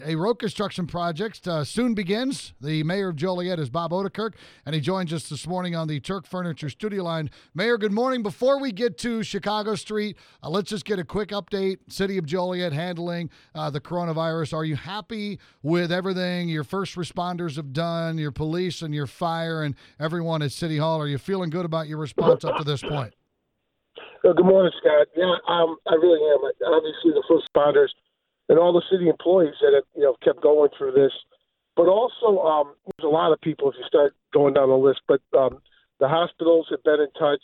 A road construction project soon begins. The mayor of Joliet is Bob Odenkirk, and he joins us this morning on the Turk Furniture studio line. Mayor, good morning. Before we get to Chicago Street, let's just get a quick update. City of Joliet handling the coronavirus. Are you happy with everything your first responders have done, your police and your fire and everyone at City Hall? Are you feeling good about your response up to this point? Good morning, Scott. Yeah, I really am. Obviously, the first responders and all the city employees that have kept going through this, but also there's a lot of people if you start going down the list. But the hospitals have been in touch.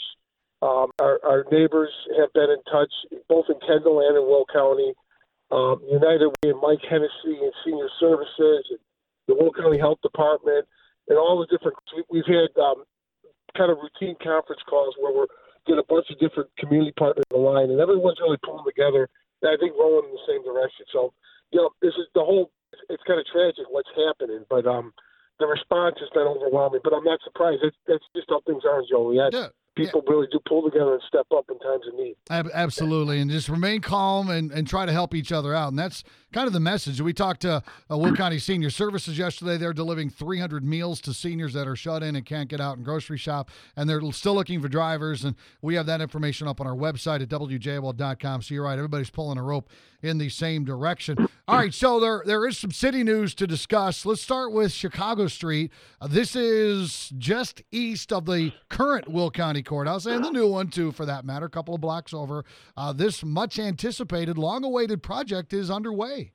Our neighbors have been in touch, both in Kendall and in Will County. United Way and Mike Hennessy and Senior Services, and the Will County Health Department, and all the different. We've had kind of routine conference calls where we're getting a bunch of different community partners on the line, and everyone's really pulling together. I think rolling in the same direction. So, this is the whole. It's kind of tragic what's happening, but the response has been overwhelming. But I'm not surprised. That's just how things are in Joliet. Yeah. People really do pull together and step up in times of need. Absolutely, and just remain calm and try to help each other out. And that's kind of the message. We talked to Will County Senior Services yesterday. They're delivering 300 meals to seniors that are shut in and can't get out and grocery shop, and they're still looking for drivers. And we have that information up on our website at WJL.com. So you're right, everybody's pulling a rope in the same direction. All right, so there is some city news to discuss. Let's start with Chicago Street. This is just east of the current Will County Courthouse and the new one, too, for that matter, a couple of blocks over. This much-anticipated, long-awaited project is underway.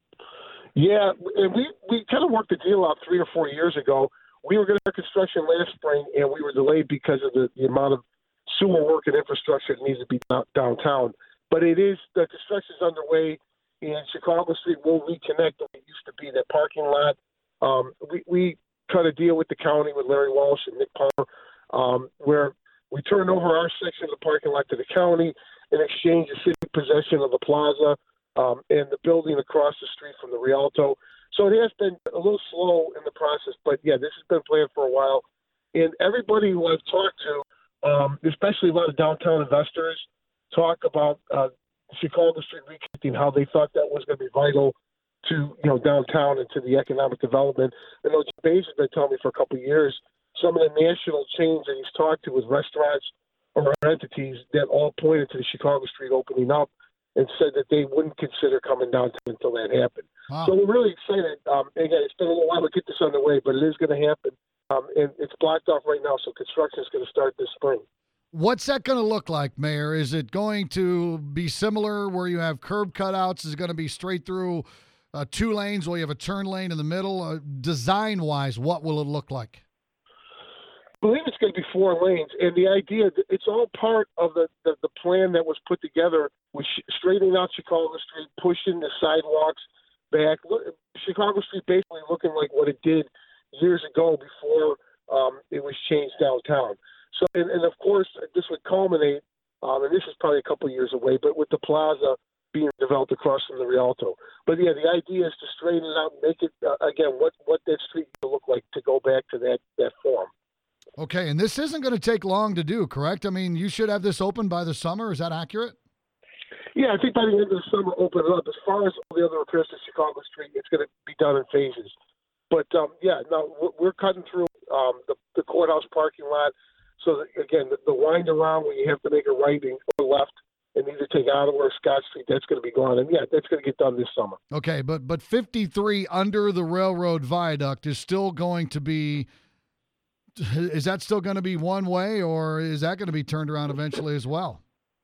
Yeah, and we kind of worked the deal out 3 or 4 years ago. We were going to start construction last spring, and we were delayed because of the amount of sewer work and infrastructure that needs to be downtown. But the construction is underway, and Chicago Street will reconnect where it used to be, that parking lot. We cut a deal with the county, with Larry Walsh and Nick Palmer, where we turned over our section of the parking lot to the county in exchange of city possession of the plaza and the building across the street from the Rialto. So it has been a little slow in the process, but yeah, this has been planned for a while. And everybody who I've talked to, especially a lot of downtown investors, talk about Chicago Street reconnecting, how they thought that was going to be vital to downtown and to the economic development. And Jim Bays has been telling me for a couple of years, some of the national chains that he's talked to with restaurants or entities that all pointed to the Chicago Street opening up and said that they wouldn't consider coming downtown until that happened. Wow. So we're really excited. Again, it's been a little while to get this underway, but it is going to happen. And it's blocked off right now, so construction is going to start this spring. What's that going to look like, Mayor? Is it going to be similar where you have curb cutouts? Is it going to be straight through 2 lanes where you have a turn lane in the middle? Design-wise, what will it look like? I believe it's going to be 4 lanes, and the idea, it's all part of the plan that was put together with straightening out Chicago Street, pushing the sidewalks back. Chicago Street basically looking like what it did years ago before it was changed downtown. So, and of course, this would culminate, and this is probably a couple of years away, but with the plaza being developed across from the Rialto. But yeah, the idea is to straighten it out and make it, again, what that street will look like to go back to that form. Okay, and this isn't going to take long to do, correct? I mean, you should have this open by the summer. Is that accurate? Yeah, I think by the end of the summer, open it up. As far as all the other repairs to Chicago Street, it's going to be done in phases. But, we're cutting through the courthouse parking lot. So, that, again, the wind around where you have to make a right and go left and either take Ottawa or Scott Street, that's going to be gone. And, yeah, that's going to get done this summer. Okay, but 53 under the railroad viaduct is still going to be – is that still going to be one way, or is that going to be turned around eventually as well?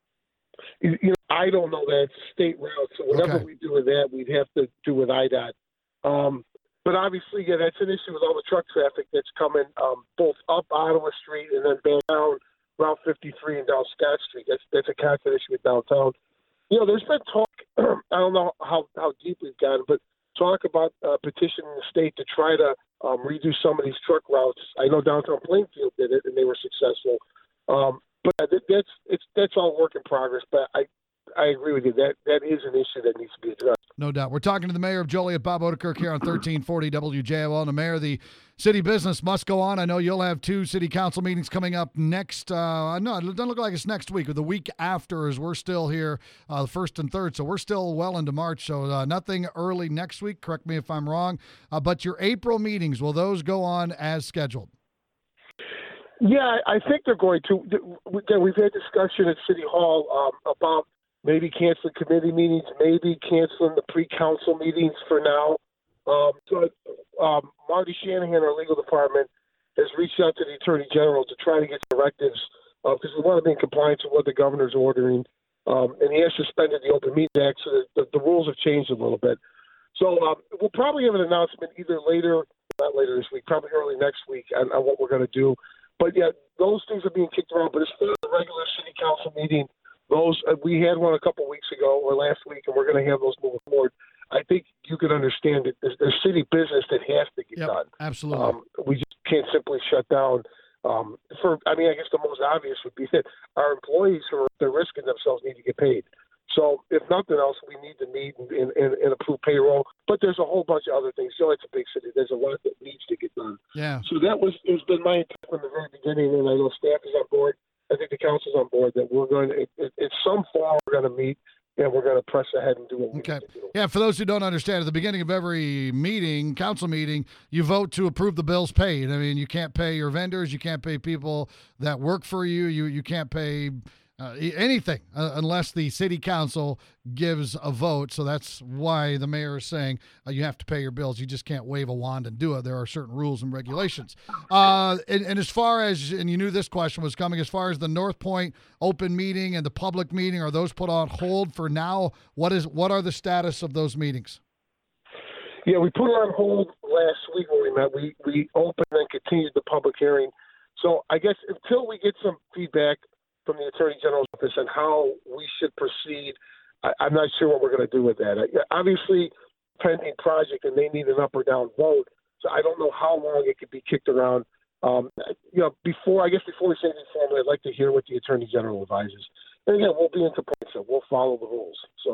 I don't know that. It's a state route, so whatever we do with that, we'd have to do with IDOT. But obviously, yeah, that's an issue with all the truck traffic that's coming both up Ottawa Street and then back down Route 53 and down Scott Street. That's a constant issue with downtown. There's been talk, I don't know how deep we've gotten, but talk about petitioning the state to try to redo some of these truck routes. I know downtown Plainfield did it, and they were successful. But that's all work in progress. But I agree with you. That is an issue that needs to be addressed. No doubt. We're talking to the mayor of Joliet, Bob Odenkirk, here on 1340 WJOL. And the mayor, the city business must go on. I know you'll have 2 city council meetings coming up next. No, it doesn't look like it's next week, or the week after, as we're still here, the 1st and 3rd. So we're still well into March. So nothing early next week. Correct me if I'm wrong. But your April meetings, will those go on as scheduled? Yeah, I think they're going to. Again, we've had discussion at City Hall about maybe canceling committee meetings, maybe canceling the pre-council meetings for now. Marty Shanahan, our legal department, has reached out to the Attorney General to try to get directives because we want to be in compliance with what the governor's ordering. And he has suspended the Open Meetings Act, so that the rules have changed a little bit. So we'll probably have an announcement either not later this week, probably early next week on what we're going to do. But, yeah, those things are being kicked around. But as far as the regular city council meeting, those we had one a couple weeks ago or last week, and we're going to have those moving forward. I think you can understand that there's city business that has to get done. Absolutely. We just can't simply shut down. I guess the most obvious would be that our employees who are risking themselves need to get paid. So if nothing else, we need to meet and approve payroll. But there's a whole bunch of other things. So it's a big city. There's a lot that needs to get done. Yeah. So it's been my intent from the very beginning, and I know staff is on board. I think the council's on board that we're going to, in some form, we're going to meet and we're going to press ahead and do what we need to do. Yeah, for those who don't understand, at the beginning of every meeting, council meeting, you vote to approve the bills paid. I mean, you can't pay your vendors. You can't pay people that work for you. You can't pay anything unless the city council gives a vote. So that's why the mayor is saying you have to pay your bills. You just can't wave a wand and do it. There are certain rules and regulations. And as far as, and you knew this question was coming, as far as the North Point open meeting and the public meeting, are those put on hold for now? What are the status of those meetings? Yeah, we put it on hold last week when we met. We opened and continued the public hearing. So I guess until we get some feedback from the Attorney General's office on how we should proceed, I'm not sure what we're going to do with that. Obviously, pending project, and they need an up or down vote. So I don't know how long it could be kicked around. Before we say anything formal, I'd like to hear what the Attorney General advises. And again, we'll be in compliance. So we'll follow the rules. So